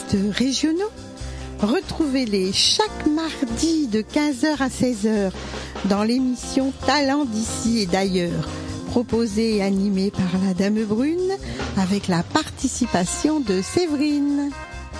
artistes régionaux. Retrouvez-les chaque mardi de 15h à 16h dans l'émission Talents d'ici et d'ailleurs, proposée et animée par la Dame Brune avec la participation de Séverine.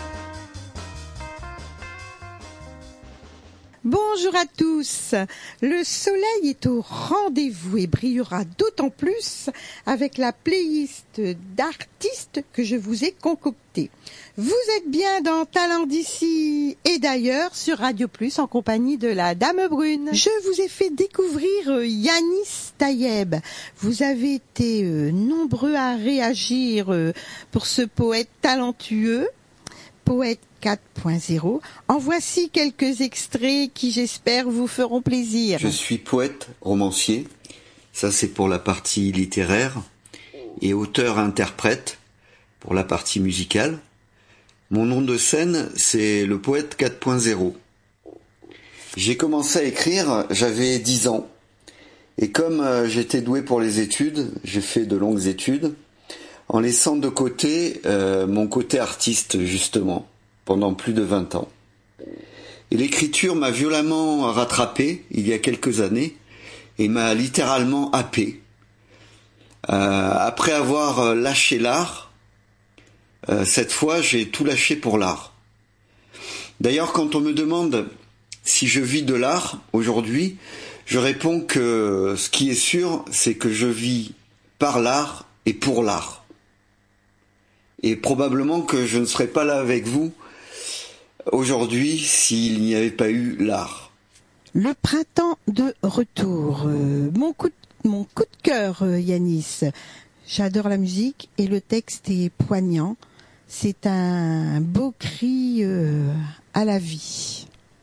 Bonjour à tous. Le soleil est au rendez-vous et brillera d'autant plus avec la playlist d'artistes que je vous ai concoctée. Vous êtes bien dans Talents d'ici et d'ailleurs sur Radio Plus en compagnie de la Dame Brune. Je vous ai fait découvrir Yanis Tayeb. Vous avez été nombreux à réagir pour ce poète talentueux. Poète 4.0. En voici quelques extraits qui, j'espère, vous feront plaisir. Je suis poète, romancier. Ça, c'est pour la partie littéraire. Et auteur-interprète pour la partie musicale. Mon nom de scène, c'est le poète 4.0. J'ai commencé à écrire, j'avais 10 ans. Et comme j'étais doué pour les études, j'ai fait de longues études, en laissant de côté mon côté artiste, justement, pendant plus de 20 ans. Et l'écriture m'a violemment rattrapé il y a quelques années et m'a littéralement happé. Après avoir lâché l'art, cette fois j'ai tout lâché pour l'art. D'ailleurs, quand on me demande si je vis de l'art aujourd'hui, je réponds que ce qui est sûr, c'est que je vis par l'art et pour l'art. Et probablement que je ne serais pas là avec vous aujourd'hui s'il n'y avait pas eu l'art. Le printemps de retour. Mon coup de cœur, Yanis. J'adore la musique et le texte est poignant. C'est un beau cri à la vie.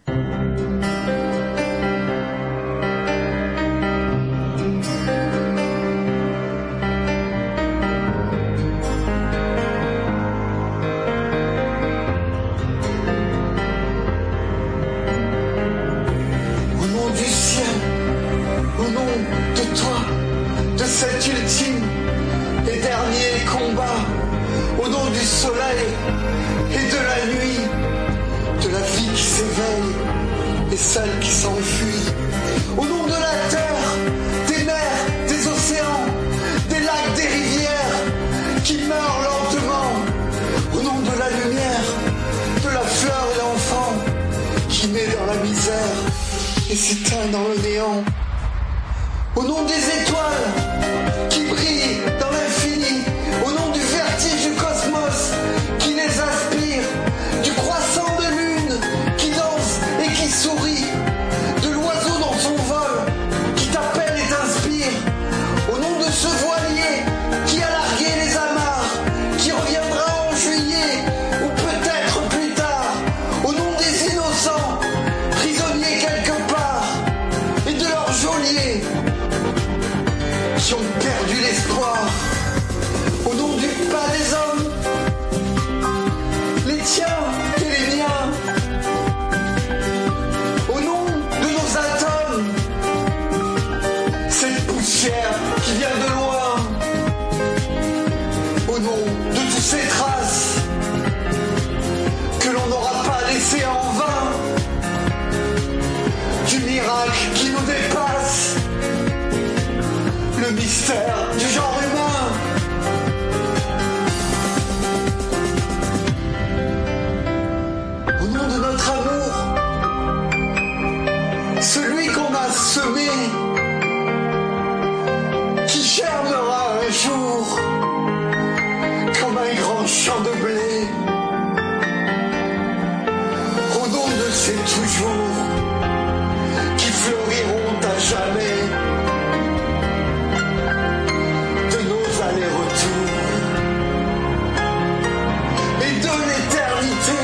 Cet ultime et dernier combat, au nom du soleil et de la nuit, de la vie qui s'éveille et celle qui s'enfuit, au nom de la terre, des mers, des océans, des lacs, des rivières qui meurent lentement, au nom de la lumière, de la fleur et l'enfant qui naît dans la misère et s'éteint dans le néant. Au nom des étoiles qui brillent dans l'infini, au nom du vertige du cosmos qui les aspire, du croissant de lune qui danse et qui sourit, de l'oiseau dans son vol qui t'appelle et t'inspire, au nom de ce voilier qui a largué les amarres, qui reviendra en juillet ou peut-être plus tard, au nom des innocents, prisonniers quelque part, et de leurs geôliers qui ont perdu l'espoir, au nom du pas des hommes, les tiens et les miens, au nom de nos atomes, cette poussière qui vient de loin, au nom de toutes ces traces que l'on n'aura pas laissées en vain, du miracle qui nous dépasse, le mystère du genre humain. Au nom de notre amour, celui qu'on a semé, qui germera un jour comme un grand champ de blé. Au nom de ces toujours qui fleuriront à jamais. Et de l'éternité,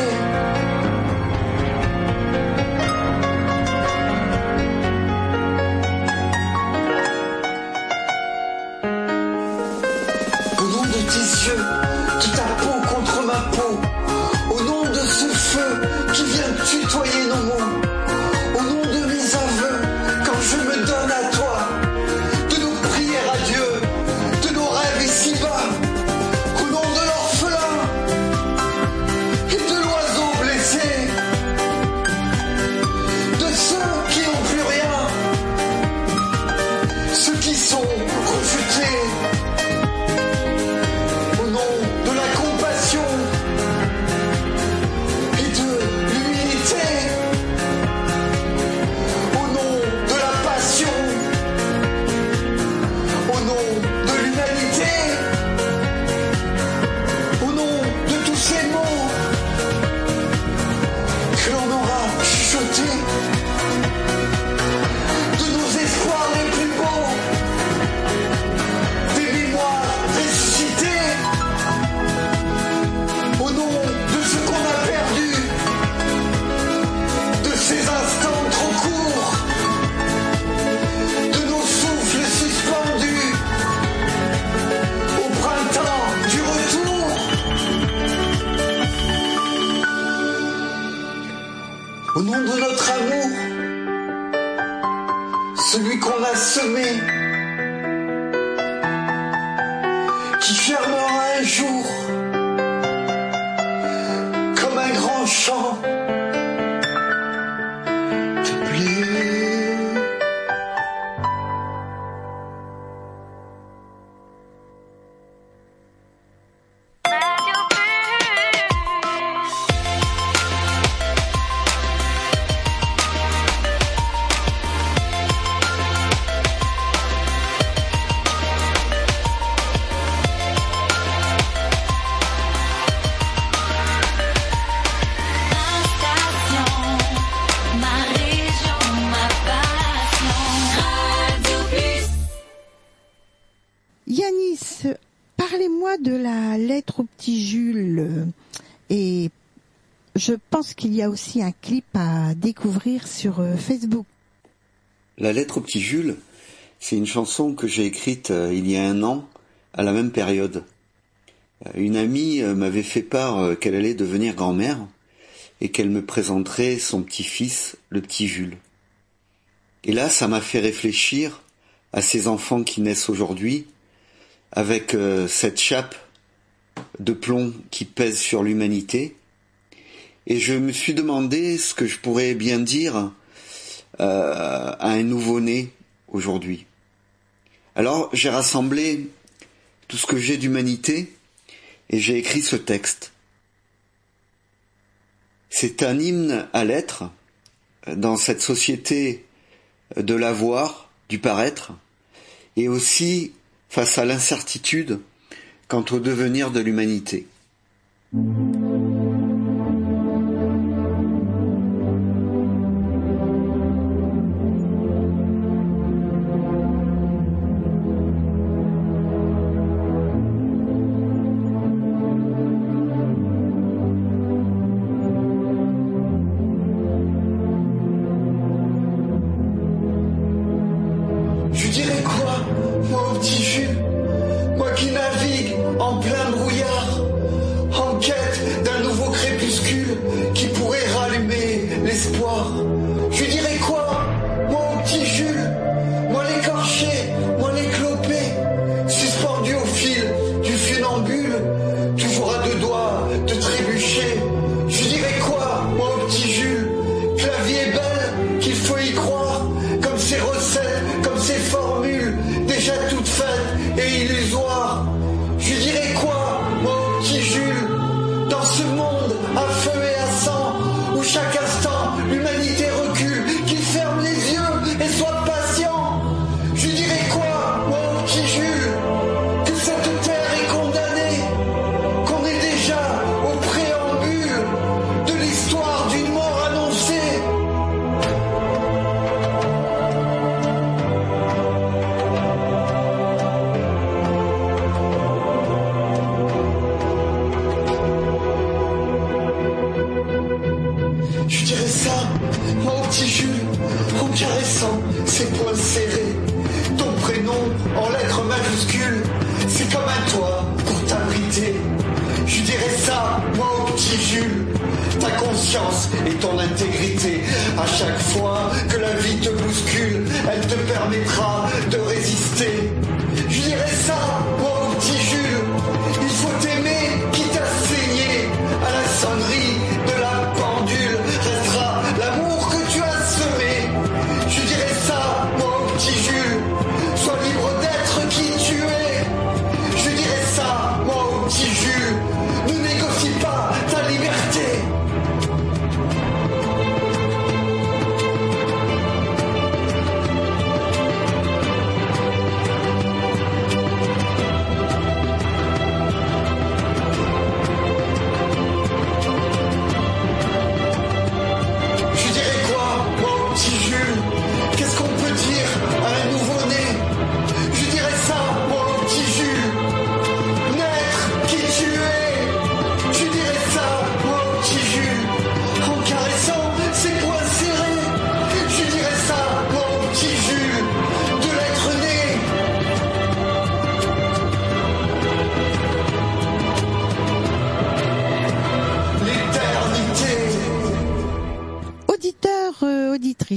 au nom de tes yeux, de ta peau contre ma peau, au nom de ce feu qui vient tutoyer nos mots, au nom de mes aveux quand je me donne à toi, de nos prières à Dieu, de nos rêves ici-bas, au nom de l'orphelin et de l'oiseau sont rejetés. Au nom de la compassion et de l'humilité. Au nom de la passion. Au nom de l'humanité. Au nom de tous ces mots que l'on aura chuchotés. De nos espoirs les plus beaux, des mémoires ressuscitées, au nom de ce qu'on a perdu, de ces instants trop courts, de nos souffles suspendus, au printemps du retour. Au nom de notre amour, celui qu'on a semé, qui fermera un jour comme un grand champ de blé. Yanis, parlez-moi de la lettre au petit Jules. Et je pense qu'il y a aussi un clip à découvrir sur Facebook. La lettre au petit Jules, c'est une chanson que j'ai écrite il y a 1 an, à la même période. Une amie m'avait fait part qu'elle allait devenir grand-mère et qu'elle me présenterait son petit-fils, le petit Jules. Et là, ça m'a fait réfléchir à ces enfants qui naissent aujourd'hui, avec cette chape de plomb qui pèse sur l'humanité. Et je me suis demandé ce que je pourrais bien dire à un nouveau-né aujourd'hui. Alors j'ai rassemblé tout ce que j'ai d'humanité et j'ai écrit ce texte. C'est un hymne à l'être dans cette société de l'avoir, du paraître, et aussi face à l'incertitude quant au devenir de l'humanité. Je dirais quoi, moi au petit Jules, moi qui navigue en plein brouillard, en quête d'un nouveau crépuscule qui pourrait rallumer l'espoir. Je dirais quoi, moi au petit Jules, moi l'écorché, moi l'éclopé, suspendu au fil du funambule, toujours à 2 doigts de trébucher. Je dirais quoi, moi au petit Jules, que la vie est belle, qu'il faut y croire, comme ces recettes, comme ces formules, déjà toutes faites et illusoires. Je dirais quoi, moi au petit Jules, dans ce monde à feu et à sang, où chaque instant l'humanité recule, qu'il ferme les yeux et soit patient. Je dirais quoi, moi au petit Jules, que cette terre est condamnée, qu'on est déjà au préambule de l'histoire d'une mort annoncée. Je dirais ça, moi au petit Jules, en caressant ses poings serrés. Ton prénom en lettres majuscules, c'est comme un toit pour t'abriter. Je dirais ça, moi au petit Jules, ta conscience et ton intégrité. À chaque fois que la vie te bouscule, elle te permettra de résister. Je dirais ça, moi au petit Jules, il faut t'aimer quitte à saigner. À la sonnerie de la pendule restera l'amour que tu as semé. Je dirais ça, moi au petit Jules, sois libre d'être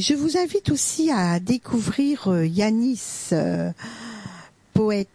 je vous invite aussi à découvrir Yanis, poète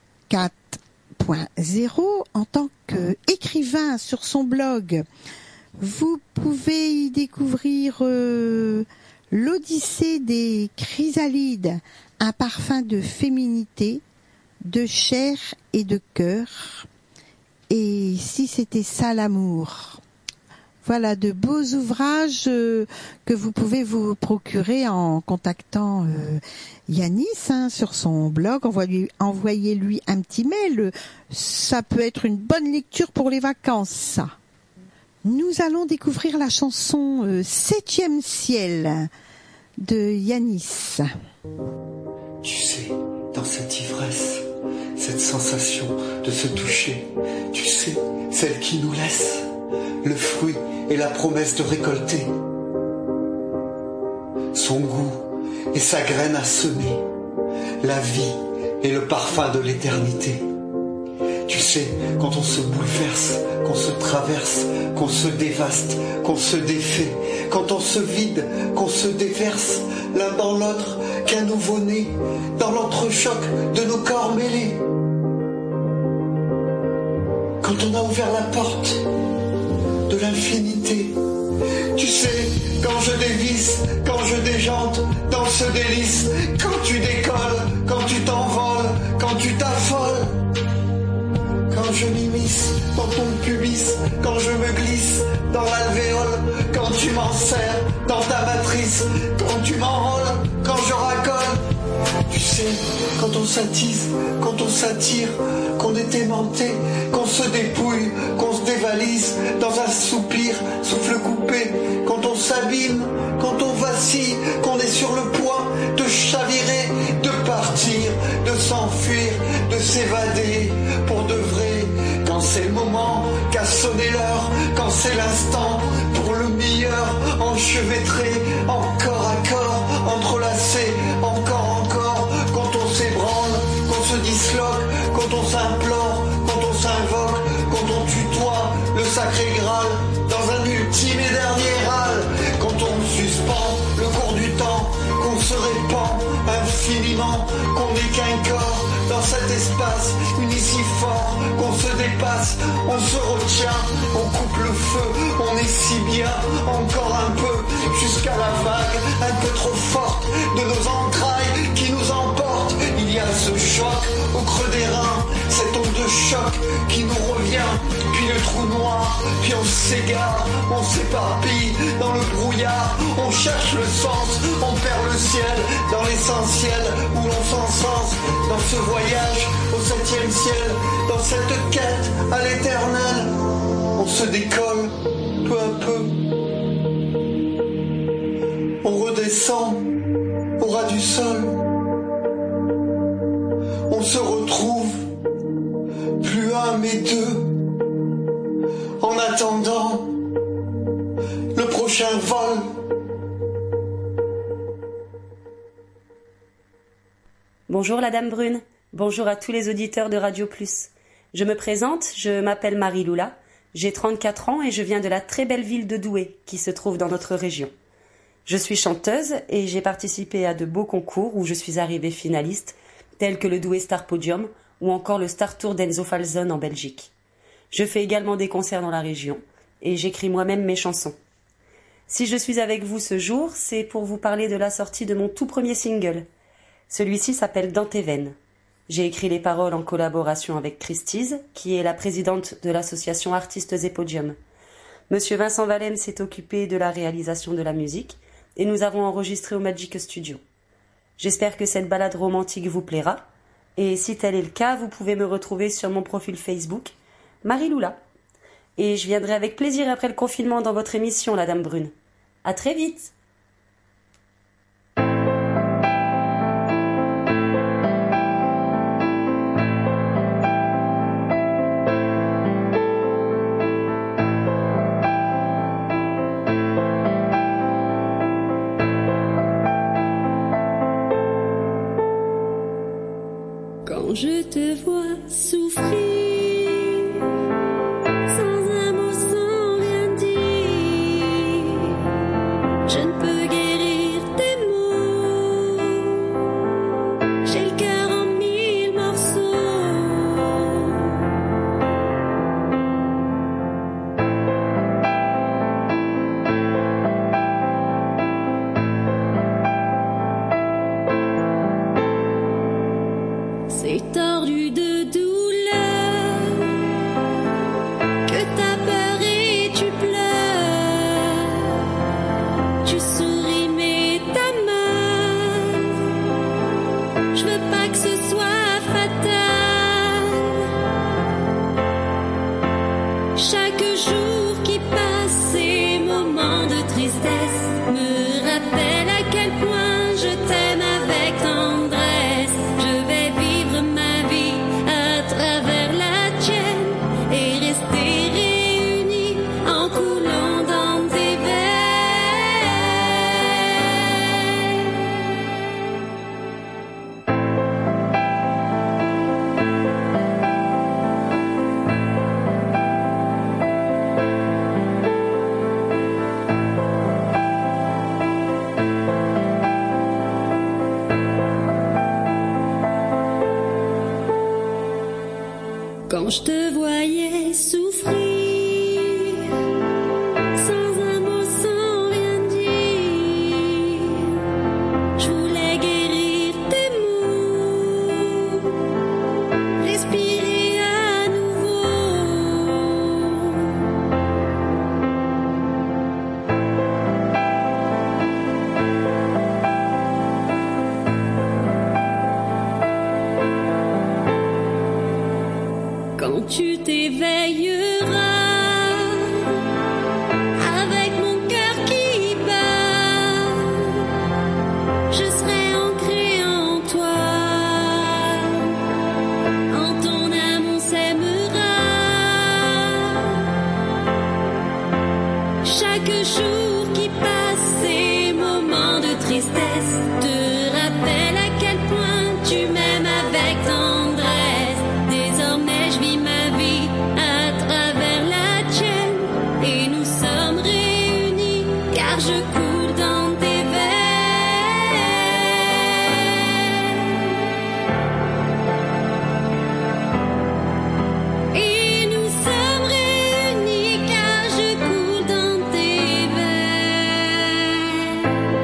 4.0, en tant qu'écrivain sur son blog. Vous pouvez y découvrir l'Odyssée des chrysalides, un parfum de féminité, de chair et de cœur. Et si c'était ça l'amour. Voilà, de beaux ouvrages que vous pouvez vous procurer en contactant Yanis sur son blog. Envoyez-lui un petit mail. Ça peut être une bonne lecture pour les vacances, ça. Nous allons découvrir la chanson Septième ciel de Yanis. Tu sais, dans cette ivresse, cette sensation de se toucher, tu sais, celle qui nous laisse le fruit et la promesse de récolter son goût et sa graine à semer, la vie et le parfum de l'éternité. Tu sais, quand on se bouleverse, qu'on se traverse, qu'on se dévaste, qu'on se défait, quand on se vide, qu'on se déverse l'un dans l'autre, qu'un nouveau-né, dans l'entrechoc de nos corps mêlés. Quand on a ouvert la porte de l'infinité, tu sais, quand je dévisse, quand je déjante dans ce délice, quand tu décolles, quand tu t'envoles, quand tu t'affoles, quand je m'immisce dans ton pubis, quand je me glisse dans l'alvéole, quand tu m'en serres dans ta matrice, quand tu m'enrôles, quand je racole. Tu sais, quand on s'attise, quand on s'attire, qu'on est aimanté, qu'on se dépouille, qu'on se dévalise dans un soupir, souffle coupé, quand on s'abîme, quand on vacille, qu'on est sur le point de chavirer, de partir, de s'enfuir, de s'évader pour de vrai. Quand c'est le moment qu'a sonné l'heure, quand c'est l'instant pour le meilleur, enchevêtré, encore à corps, entrelacé, encore, quand on s'ébranle, qu'on se disloque, quand on s'implore, quand on s'invoque, quand on tutoie le sacré Graal dans un ultime et dernier râle, quand on suspend le cours du temps, qu'on se répand infiniment, qu'on n'est qu'un corps dans cet espace unicifort, qu'on se dépasse, on se retient, on coupe le feu, on est si bien, encore un peu, jusqu'à la vague un peu trop forte de nos entrailles qui nous emporte. Il y a ce choc au creux des reins, cette onde de choc qui nous revient, puis le trou noir, puis on s'égare, on s'éparpille dans le brouillard, on cherche le sens, on perd le ciel dans l'essentiel où l'on s'encense dans ce voyage au septième ciel, dans cette quête à l'éternel. On se décolle peu à peu, on redescend au ras du sol, on se retrouve plus un mais deux, en attendant le prochain vol. Bonjour la Dame Brune, bonjour à tous les auditeurs de Radio Plus. Je me présente, je m'appelle Marie Loula, j'ai 34 ans et je viens de la très belle ville de Douai qui se trouve dans notre région. Je suis chanteuse et j'ai participé à de beaux concours où je suis arrivée finaliste, tels que le Douai Star Podium ou encore le Star Tour d'Enzo Falzon en Belgique. Je fais également des concerts dans la région et j'écris moi-même mes chansons. Si je suis avec vous ce jour, c'est pour vous parler de la sortie de mon tout premier single. Celui-ci s'appelle Dans tes veines. J'ai écrit les paroles en collaboration avec Christise, qui est la présidente de l'association Artistes et Podium. Monsieur Vincent Valenne s'est occupé de la réalisation de la musique et nous avons enregistré au Magic Studio. J'espère que cette balade romantique vous plaira et si tel est le cas, vous pouvez me retrouver sur mon profil Facebook, Marie Loula. Et je viendrai avec plaisir après le confinement dans votre émission, la Dame Brune. À très vite! Quand je te vois souffrir, sans un mot, sans rien dire, je ne peux guérir tes c'est tordu de douleur que t'as peur et tu pleures. Tu souris mais t'as mal. Je veux pas que ce soit fatal. Chaque jour qui passe, ces moments de tristesse me rappellent à quel point je t'aime avec tendresse. Je vais vivre ma vie à travers la tienne et rester réunis en coulant dans tes veines. Quand je te voyais souffrir, sans un mot, sans rien dire, je voulais guérir tes maux, respirer à nouveau. Quand tu t'éveilleras, avec mon cœur qui bat, je serai ancrée en toi. En ton âme on s'aimera. Chaque jour qui passe, ces moments de tristesse te rappellent à quel point tu m'aimes avec tendresse. Désormais je vis ma vie à travers la tienne et nous sommes réunis car je coule dans tes veines. Et nous sommes réunis car je coule dans tes veines.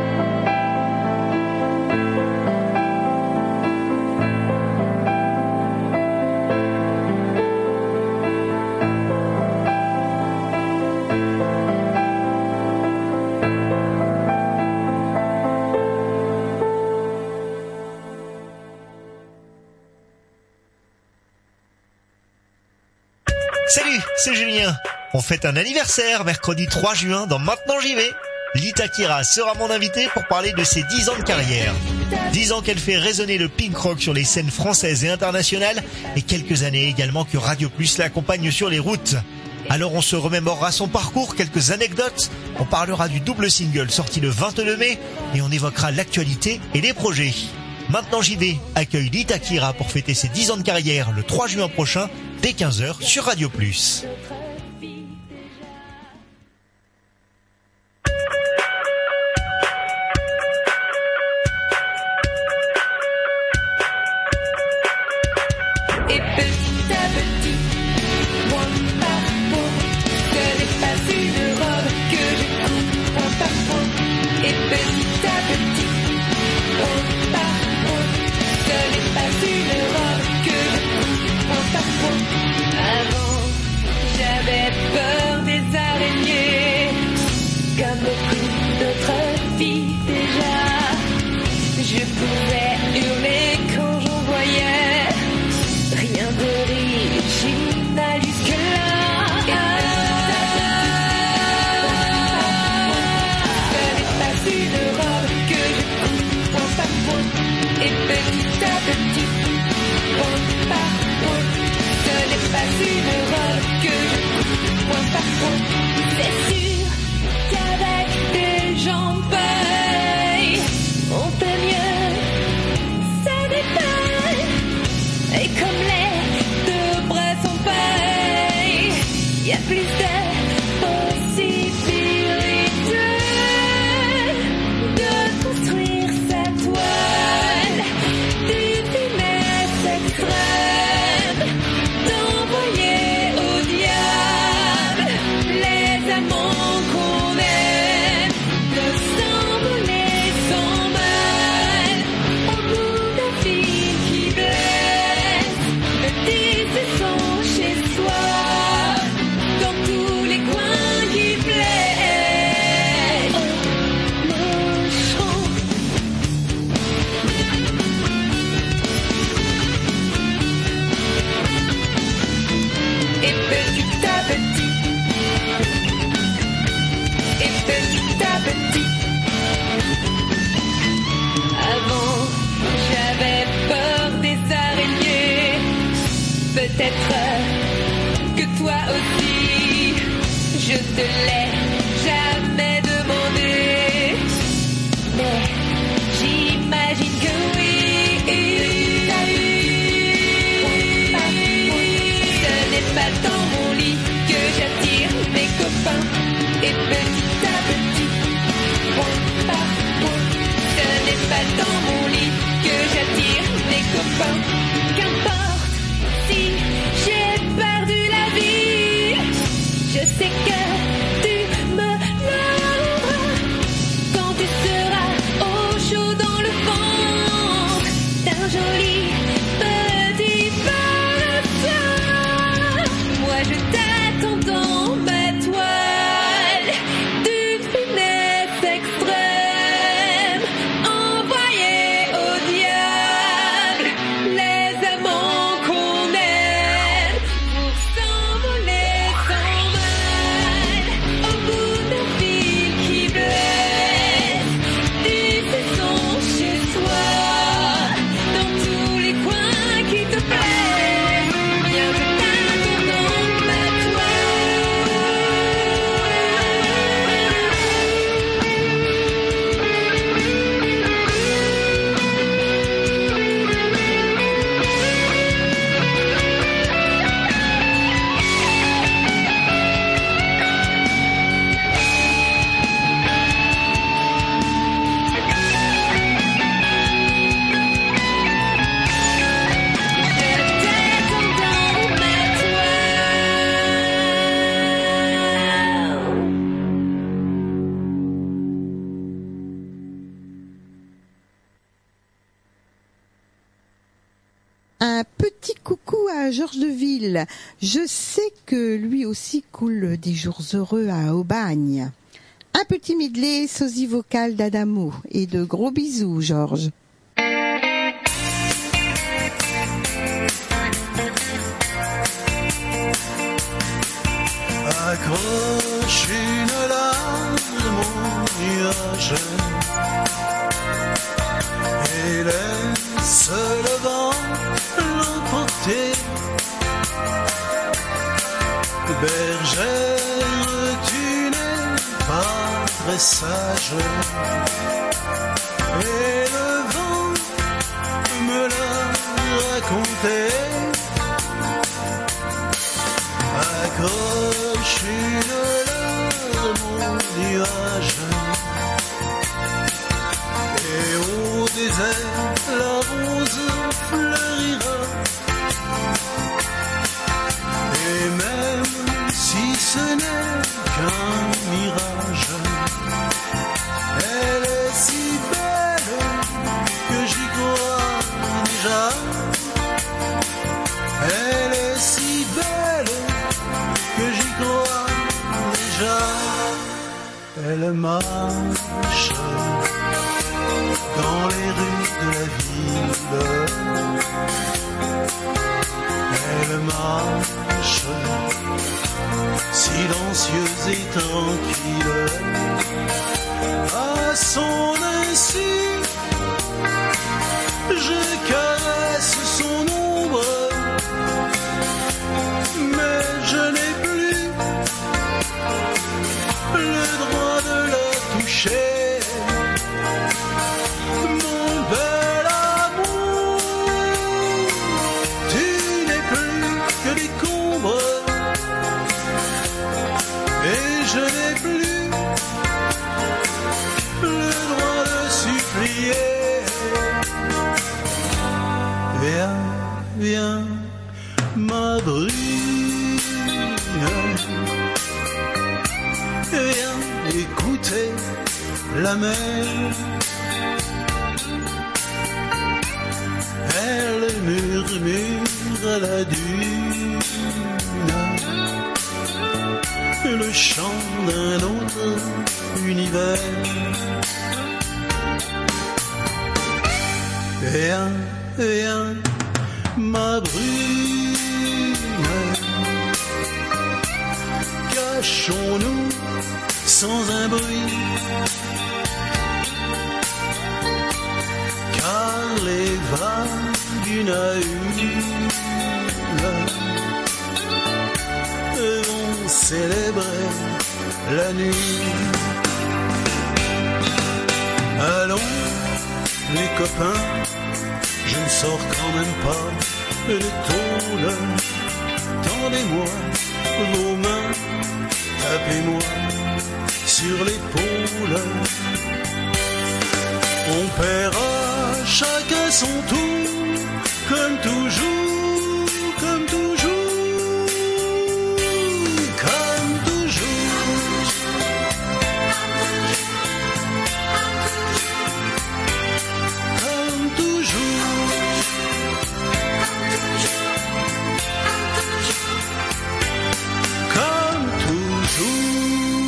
Salut, c'est Julien. On fête un anniversaire mercredi 3 juin dans Maintenant j'y vais. Lita Kira sera mon invitée pour parler de ses 10 ans de carrière. 10 ans qu'elle fait résonner le pink rock sur les scènes françaises et internationales et quelques années également que Radio Plus l'accompagne sur les routes. Alors on se remémorera son parcours, quelques anecdotes, on parlera du double single sorti le 22 mai et on évoquera l'actualité et les projets. Maintenant j'y vais accueille Lita Kira pour fêter ses 10 ans de carrière le 3 juin prochain dès 15h sur Radio Plus. Et petit à petit, point par point, ce n'est pas une robe que je coupe point par point. Et petit à petit, point par point, ce n'est pas une robe que je coupe point par point. Avant, j'avais peur des araignées, comme beaucoup d'autres filles déjà. Je pouvais hurler quand j'en voyais rien de riche Peut-être que toi aussi, je te l'ai jamais demandé. Mais j'imagine que oui. Ce n'est pas dans mon lit que j'attire mes copains. Et petit à petit, point par point, ce n'est pas dans mon lit que j'attire mes copains. Qu'importe si j'ai perdu la vie, je sais que tu me l'auras quand tu seras au chaud dans le ventre d'un joli petit parasol. Moi je t'attends dans ma toile d'une finesse extrême, envoyée au diable les amants qu'on aime pour s'envoler sans mal au bout d'un fil qui blesse du saison chez soi dans tous les coins qui te plaisent. Viens, je t'attends dans ma Un petit coucou à Georges de Ville. Je sais que lui aussi coule des jours heureux à Aubagne. Un petit medley sosie vocal d'Adamo et de gros bisous, Georges. Accroche une larme au nuage et laisse le vent l'emporter. Bergère, tu n'es pas très sage et le vent me l'a raconté. Accroche une larme au nuage et au désert la rose fleurira. Et même si ce n'est qu'un mirage, elle est si belle que j'y crois déjà. Elle est si belle que j'y crois déjà. Elle marche dans les rues de la ville. Elle marche silencieuse et tranquille. À son insu, je caresse son ombre, mais je n'ai plus le droit de la toucher. Mon bel amour, tu n'es plus que des combres, et je n'ai plus le droit de supplier. Viens, viens, ma brune, viens écouter la mer. Elle murmure à la dune le chant d'un autre univers. Viens, viens, ma brune, cachons-nous sans un bruit, car les vagues une à une célébrer la nuit. Allons, les copains, je ne sors quand même pas de l'étole. Tendez-moi vos mains, tapez-moi sur l'épaule. On paiera chacun son tour, comme toujours, comme toujours, comme toujours. Comme toujours. Comme toujours.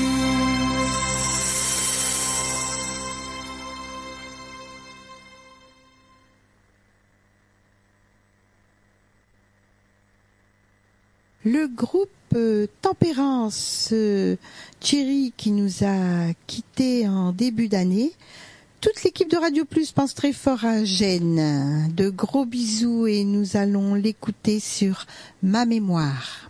Le groupe Tempérance Thierry qui nous a quittés en début d'année. Toute l'équipe de Radio Plus pense très fort à Gênes. De gros bisous et nous allons l'écouter sur Ma Mémoire.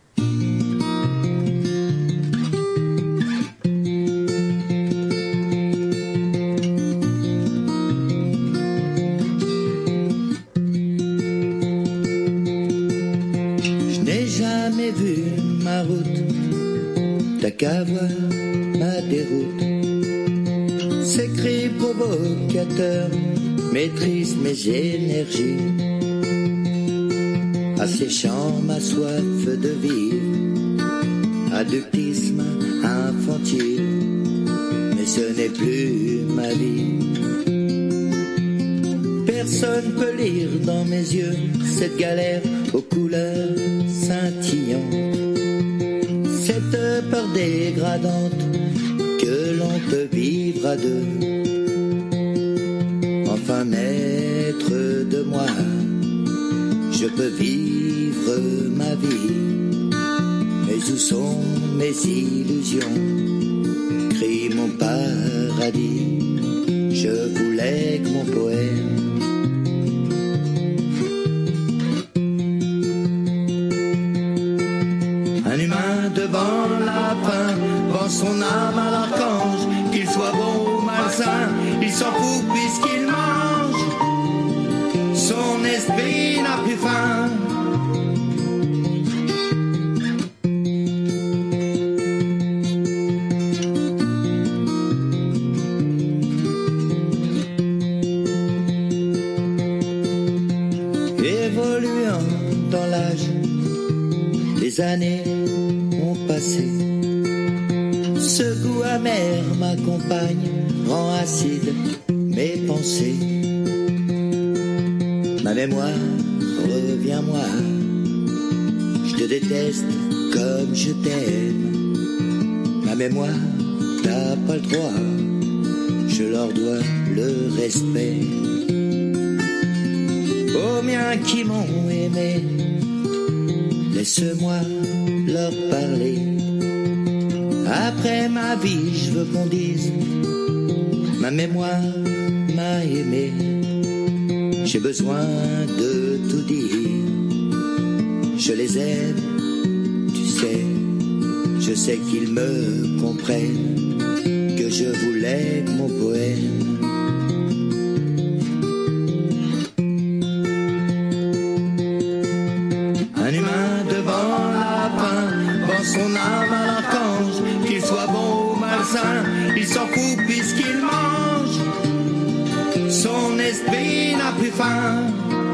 Vu ma route, t'as qu'à voir ma déroute. Ces cris provocateurs maîtrisent mes énergies, asséchant ma soif de vivre, adultisme infantile, mais ce n'est plus ma vie. Personne peut lire dans mes yeux cette galère aux couleurs scintillantes, cette peur dégradante que l'on peut vivre à deux. Enfin maître de moi, je peux vivre ma vie, mais où sont mes illusions? Crie mon paradis, je voulais que mon poème devant la fin, vend son âme à l'archange, qu'il soit bon ou malsain, il s'en fout puisqu'il mange, son esprit n'a plus faim. Évoluant dans l'âge, les années passé. Ce goût amer m'accompagne, rend acide mes pensées. Ma mémoire, reviens-moi, je te déteste comme je t'aime. Ma mémoire, t'as pas le droit, je leur dois le respect. Aux miens qui m'ont aimé, laisse-moi leur parler. Après ma vie, je veux qu'on dise ma mémoire m'a aimé. J'ai besoin de tout dire. Je les aime, tu sais. Je sais qu'ils me comprennent, que je voulais mon poème. Un humain devant la fin, vend son âme à l'archange, qu'il soit bon ou malsain, il s'en fout puisqu'il mange, son esprit n'a plus faim.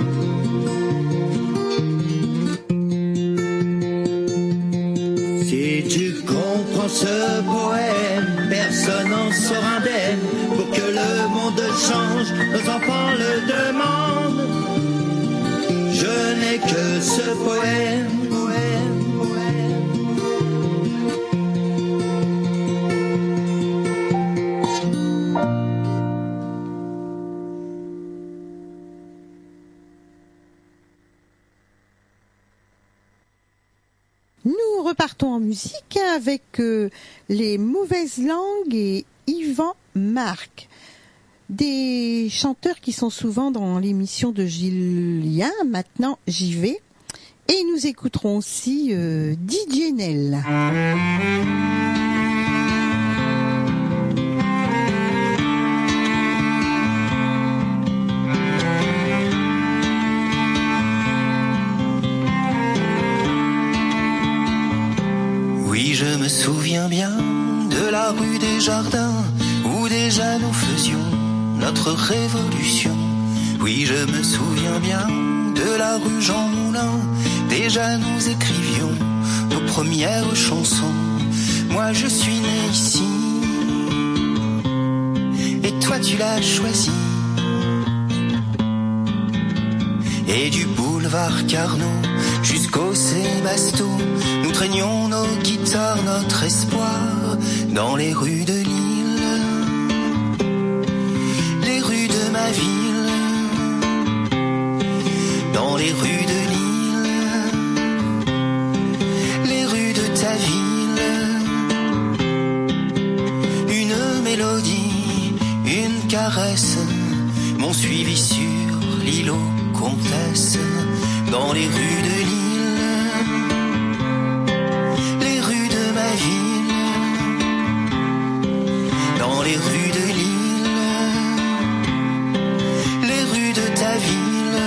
Si tu comprends ce poème, personne n'en sera indemne. Pour que le monde change, nos enfants le demandent. Je n'ai que ce poème. Nous repartons en musique avec les Mauvaises Langues et Yvan Marc. Des chanteurs qui sont souvent dans l'émission de Julien, maintenant j'y vais. Et nous écouterons aussi DJ Nel. Oui, je me souviens bien de la rue des Jardins où déjà nous faisions notre révolution. Oui, je me souviens bien de la rue Jean Moulin, déjà nous écrivions nos premières chansons. Moi je suis né ici, et toi tu l'as choisi. Et du boulevard Carnot jusqu'au Sébasto, nous traînions nos guitares, notre espoir dans les rues de l'île, les rues de ma ville, dans les rues de l'île, les rues de ta ville. Une mélodie, une caresse m'ont suivi sur l'îlot Comtesse, dans les rues de l'île, les rues de ma ville, dans les rues de l'île, les rues de ta ville.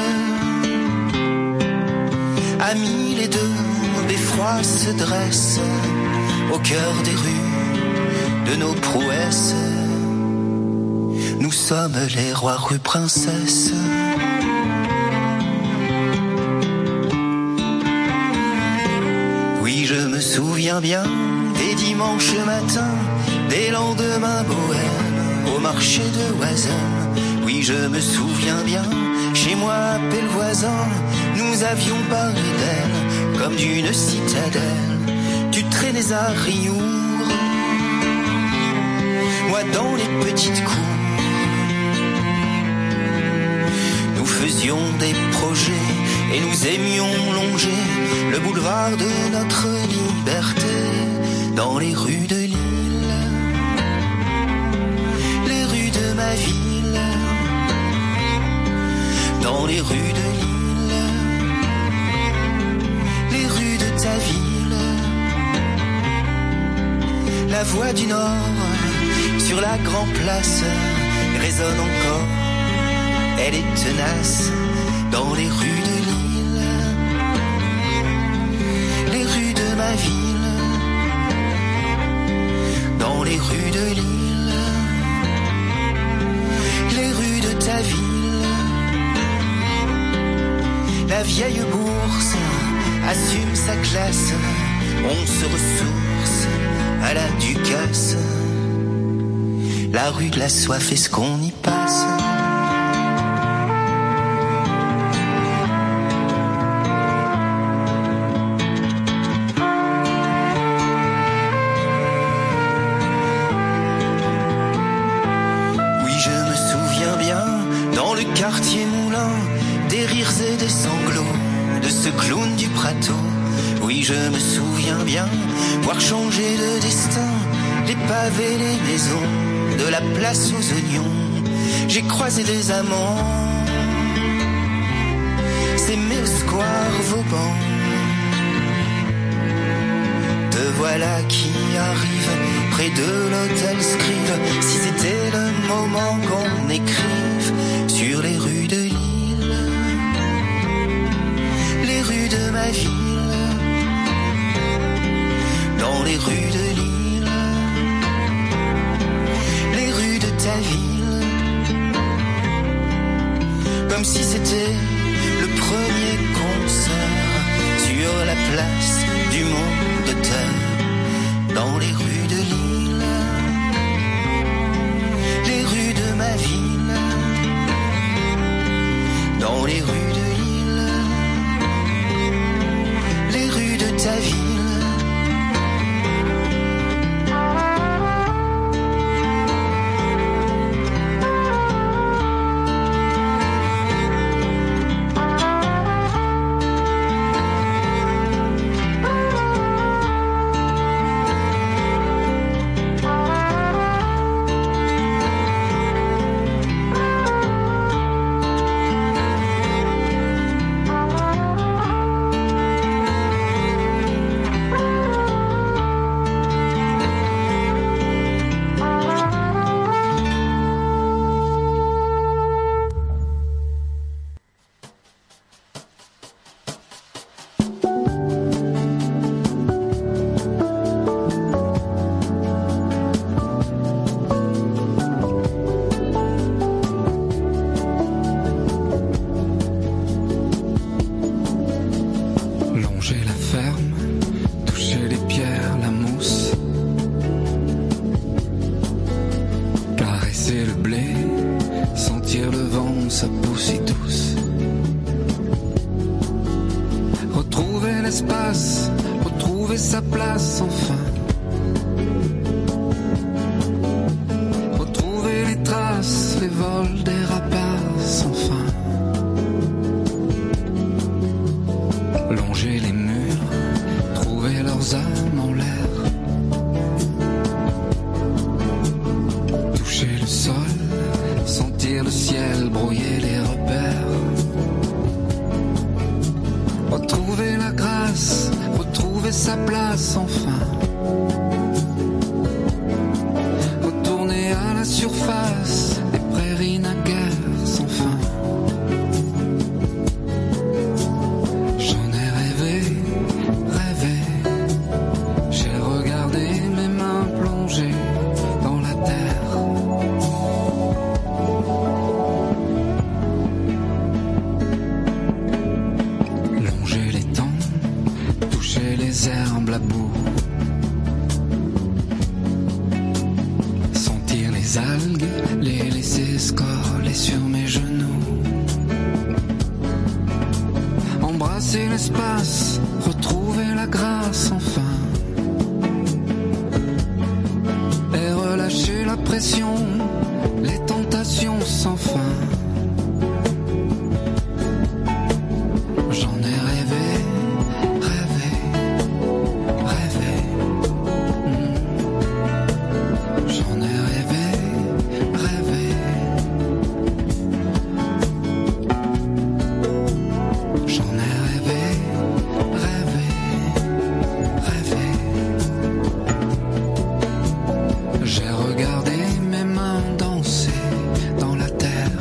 Amis, les deux beffrois se dressent au cœur des rues de nos prouesses. Nous sommes les rois rue princesses. Oui, je me souviens bien des dimanches matins, des lendemains bohèmes au marché de Oisen. Oui, je me souviens bien, chez moi à Pellevoisin, nous avions parlé d'elle comme d'une citadelle. Tu traînais à Riour, moi dans les petites cours. Nous faisions des projets et nous aimions longer le boulevard de notre liberté, dans les rues de l'île, les rues de ma ville, dans les rues de l'île, les rues de ta ville. La voix du Nord sur la grande place résonne encore, elle est tenace dans les rues de l'île, les rues de ma ville, dans les rues de l'île, les rues de ta ville. La vieille bourse assume sa classe, on se ressource à la Ducasse. La rue de la soif, est-ce qu'on y passe? Oui, je me souviens bien, dans le quartier Moulin, des rires et des sanglots de ce clown du Prato. Oui, je me souviens bien, voir changer de destin les pavés, les maisons de la place aux oignons. J'ai croisé des amants, s'aimer au square Vauban. Te voilà qui arrive près de l'hôtel Scrive. Si c'était le moment qu'on écrive sur les rues de l'île, les rues de ma ville, dans les rues de l'île, les rues de ta ville, comme si c'était le premier concert sur la place du monde de terre, dans les rues de l'île, les rues de ma ville, dans les rues de l'île, les rues de ta ville. Longer la ferme, toucher les pierres, la mousse, caresser le blé, sentir le vent, sa pousse y douce. Retrouver l'espace, retrouver sa place enfin. Retrouver les traces, les vols des rapaces enfin. Longer les murs, trouver leurs âmes en l'air. Toucher le sol, sentir le ciel, brouiller les repères. Retrouver la grâce, retrouver sa place enfin. Retourner à la surface des prairies naguère sans fin. J'en ai rêvé, rêvé. J'ai regardé mes mains plongées dans la terre. Longer les temps, toucher les herbes, la boue. Sentir les algues, les laisser se coller sur mes genoux. Embrasser l'espace, retrouver la grâce enfin. Et relâcher la pression, les tentations sans fin. J'en ai rêvé, rêvé, rêvé. J'en ai rêvé, rêvé. J'en ai rêvé, rêvé, rêvé. J'ai regardé mes mains danser dans la terre.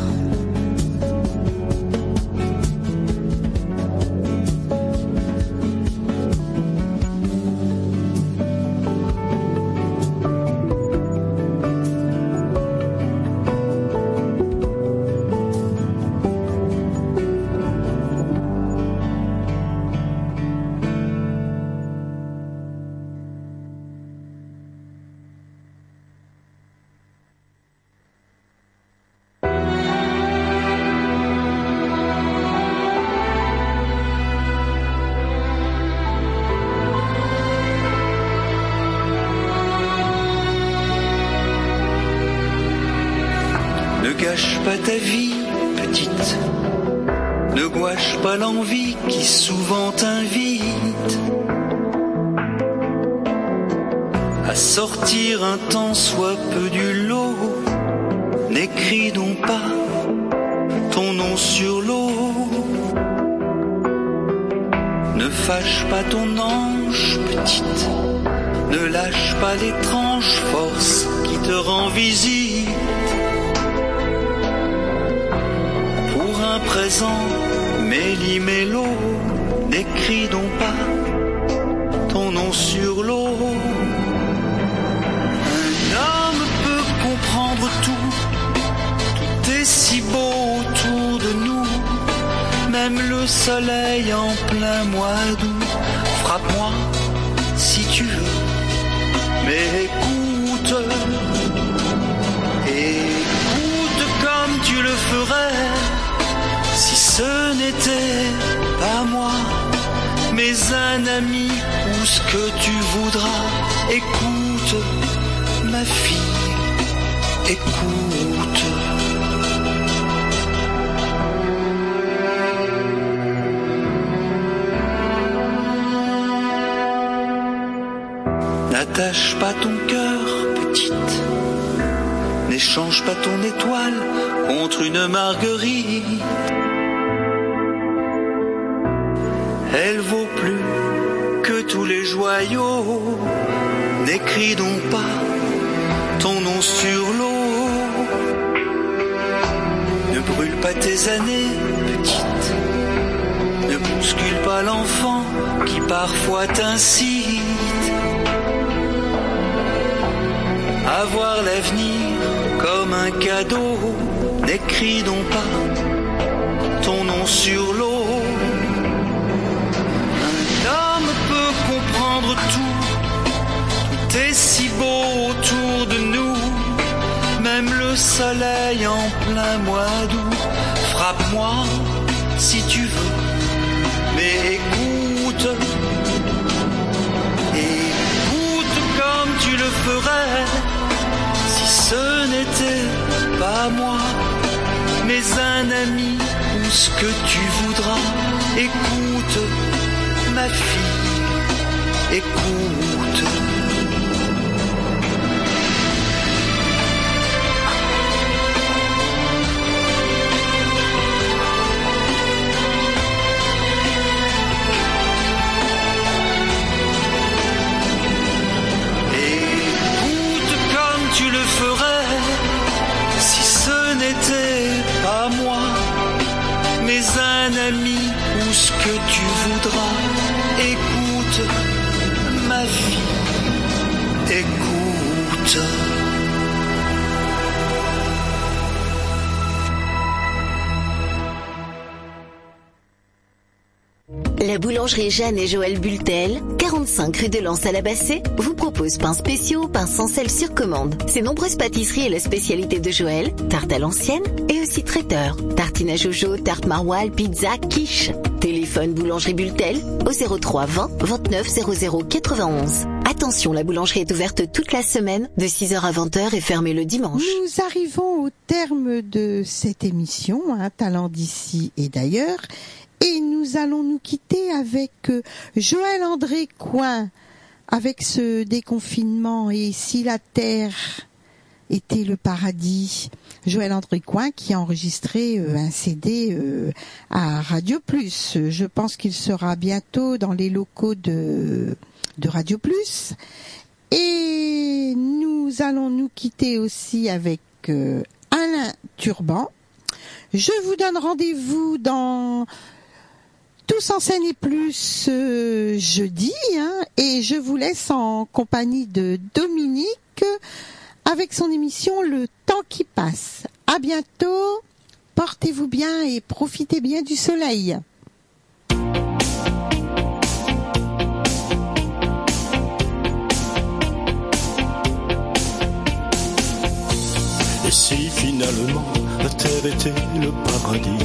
Ne gâche pas ta vie, petite. Ne gouache pas l'envie qui souvent t'invite à sortir un tant soit peu du lot. N'écris donc pas ton nom sur l'eau. Ne fâche pas ton ange, petite. Ne lâche pas l'étrange force qui te rend visite. Pour un présent, méli-mélo, n'écris donc pas ton nom sur l'eau. Un homme peut comprendre tout, tout est si beau autour de nous. Même le soleil en plein mois d'août. Frappe-moi si tu veux, mais écoute, écoute comme tu le ferais si ce n'était pas moi, mais un ami ou ce que tu voudras. Écoute, ma fille, écoute. N'attache pas ton cœur, petite. N'échange pas ton étoile contre une marguerite. Elle vaut plus que tous les joyaux. N'écris donc pas ton nom sur l'eau. Ne brûle pas tes années, petite. Ne bouscule pas l'enfant qui parfois t'incite à voir l'avenir comme un cadeau. N'écris donc pas ton nom sur l'eau. Un soleil en plein mois d'août. Frappe-moi si tu veux, mais écoute comme tu le ferais si ce n'était pas moi, mais un ami ou ce que tu voudras. Écoute, ma fille, écoute. Tu le ferais si ce n'était pas moi, mais un ami ou ce que tu voudras. Écoute, ma fille, écoute. La boulangerie Jeanne et Joël Bultel, 45 rue de Lens à la Bassée, vous propose pains spéciaux, pains sans sel sur commande. Ses nombreuses pâtisseries et la spécialité de Joël, tarte à l'ancienne et aussi traiteur. Tartine à Jojo, tarte maroilles, pizza, quiche. Téléphone boulangerie Bultel au 03 20 29 00 91. Attention, la boulangerie est ouverte toute la semaine de 6h à 20h et fermée le dimanche. Nous arrivons au terme de cette émission, Talent d'ici et d'ailleurs. Et nous allons nous quitter avec Joël André Coin, avec ce déconfinement et si la terre était le paradis. Joël André Coin qui a enregistré un CD à Radio Plus. Je pense qu'il sera bientôt dans les locaux de Radio Plus. Et nous allons nous quitter aussi avec Alain Turban. Je vous donne rendez-vous dans Tous en scène et plus jeudi, et je vous laisse en compagnie de Dominique avec son émission Le temps qui passe. À bientôt, portez-vous bien et profitez bien du soleil. Et si finalement la terre était le paradis,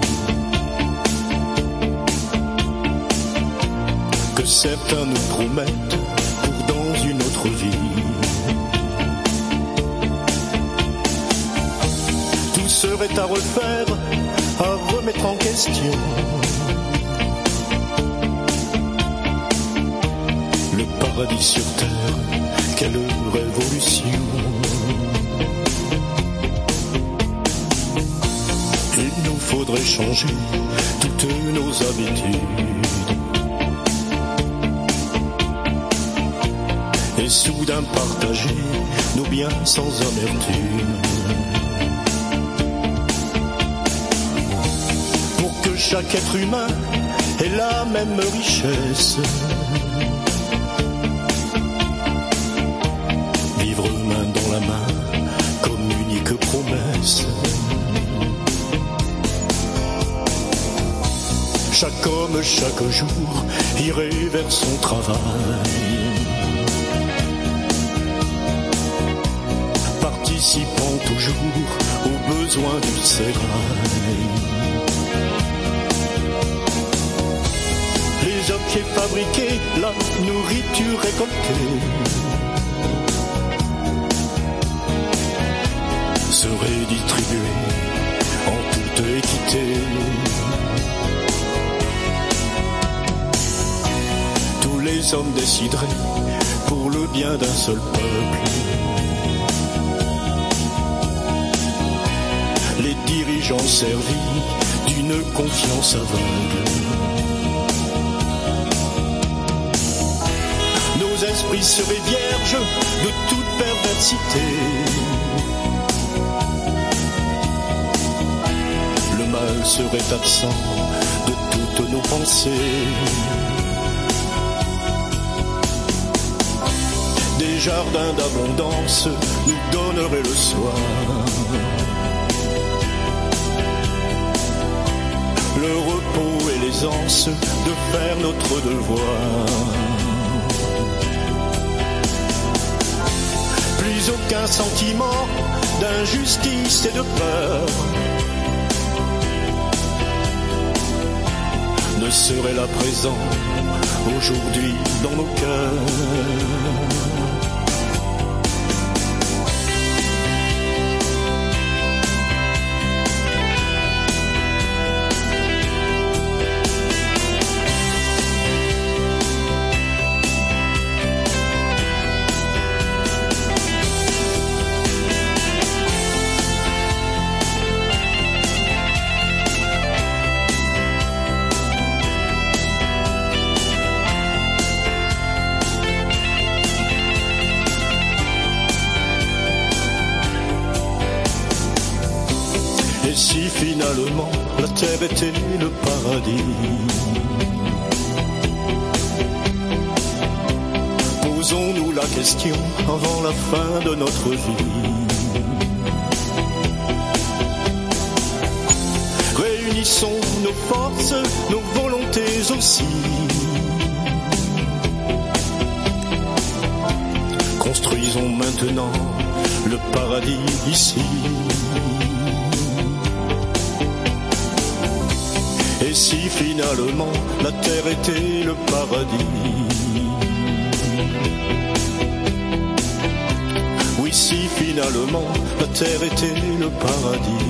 que certains nous promettent pour dans une autre vie, tout serait à refaire, à remettre en question. Le paradis sur terre, quelle révolution! Il nous faudrait changer toutes nos habitudes et soudain partager nos biens sans amertume, pour que chaque être humain ait la même richesse, vivre main dans la main comme unique promesse. Chaque homme, chaque jour, irait vers son travail, participant toujours aux besoins du sérail. Les objets fabriqués, la nourriture récoltée, seraient distribués en toute équité. Tous les hommes décideraient pour le bien d'un seul peuple. Les dirigeants servis d'une confiance aveugle. Nos esprits seraient vierges de toute perversité. Le mal serait absent de toutes nos pensées. Des jardins d'abondance nous donneraient le soir. Le repos et l'aisance de faire notre devoir. Plus aucun sentiment d'injustice et de peur ne serait là présent aujourd'hui dans nos cœurs. Et si finalement la terre était le paradis, posons-nous la question avant la fin de notre vie. Réunissons nos forces, nos volontés aussi. Construisons maintenant le paradis ici. Et si finalement la terre était le paradis, oui, si finalement la terre était le paradis.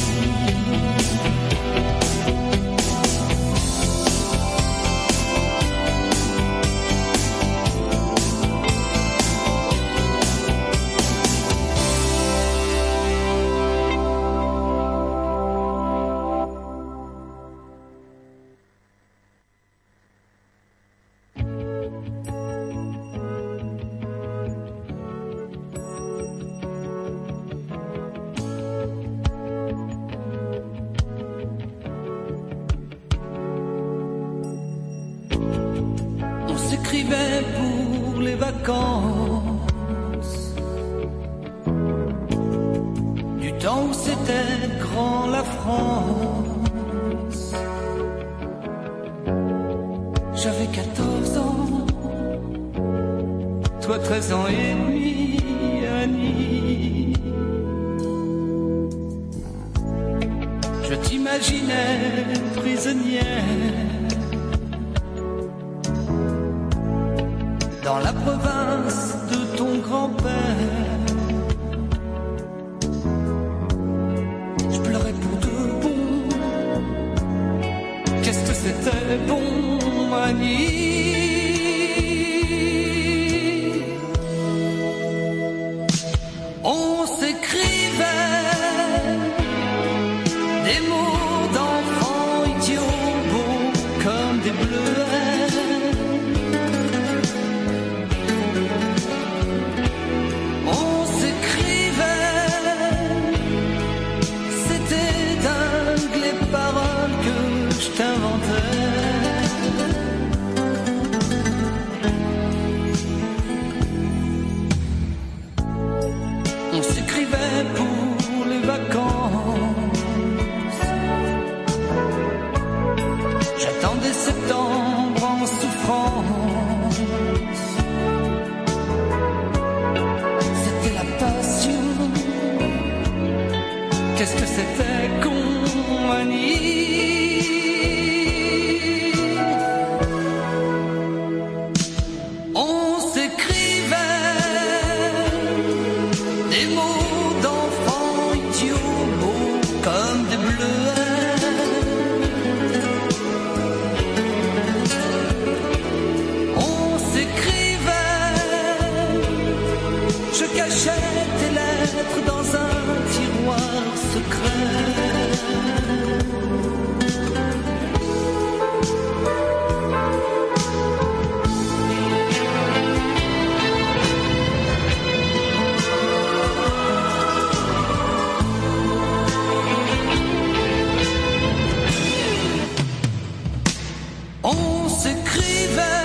S'écrivait pour les vacances, du temps où c'était grand la France. J'avais 14 ans, toi 13 ans et demi, Annie. Je t'imaginais prisonnière dans la province de ton grand-père. Je pleurais pour de bon. Qu'est-ce que c'était bon, Annie. On s'écrivait des mots d'enfants idiots, beaux comme des bleuets. On s'écrivait pour les vacances. J'attendais septembre en souffrance. C'était la passion. Qu'est-ce que c'était con, Annie. Tes lettres dans un tiroir secret. On s'écrivait